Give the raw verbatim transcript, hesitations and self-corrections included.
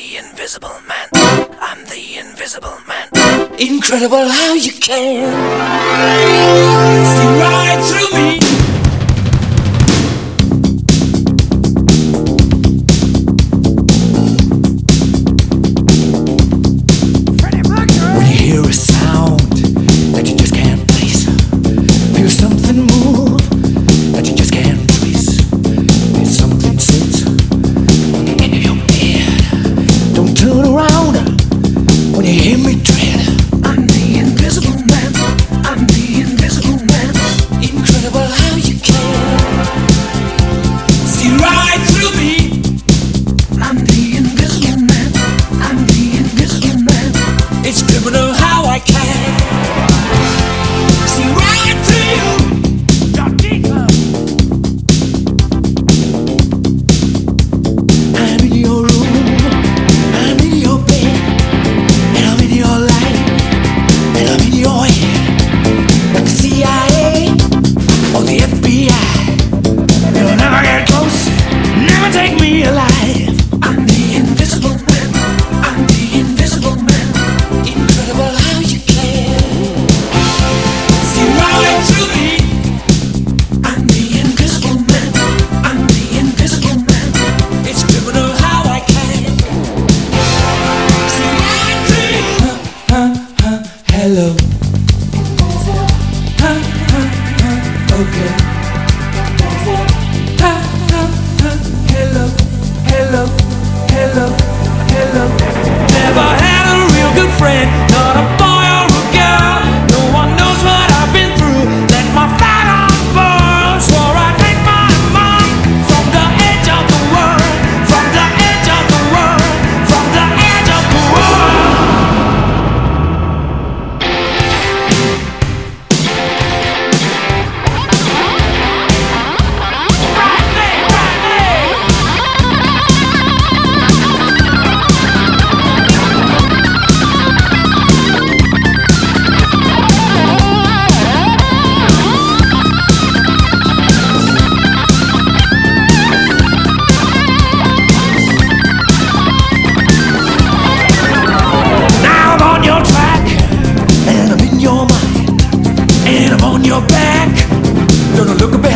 the invisible man. I'm the invisible man. Incredible how you can see right through me. When you hear a sound that you just can't place, feel something move that you just can't trace, feel something sit on the end of your bed. Don't turn around when you hear me tread. I'm the invisible man. I'm the invisible man. Incredible how you can see right through me. I'm the invisible man. I'm the invisible man. It's criminal how I can see right through you. I'm in your room, I'm in your bed, and I'm in your life, and I'm in your head. Like the C I A or the F B I, you'll never get close, never take me alive. I'm the invisible man. I'm the invisible man. Incredible how you can see right through me. I'm the invisible man. I'm the invisible man. It's criminal how I can see right through you. Huh, huh, huh, hello. Huh, huh, huh, okay. Huh, huh, huh, hello, hello, hello, hello. Never had a real good friend, not a boy or a girl. No one knows what I've been through. Let my flag unfurl. Swore I'd make my mark from the edge of the world, from the edge of the world, from the edge of the world. Now I'm on your track, and I'm in your mind, and I'm on your back. Gonna look back.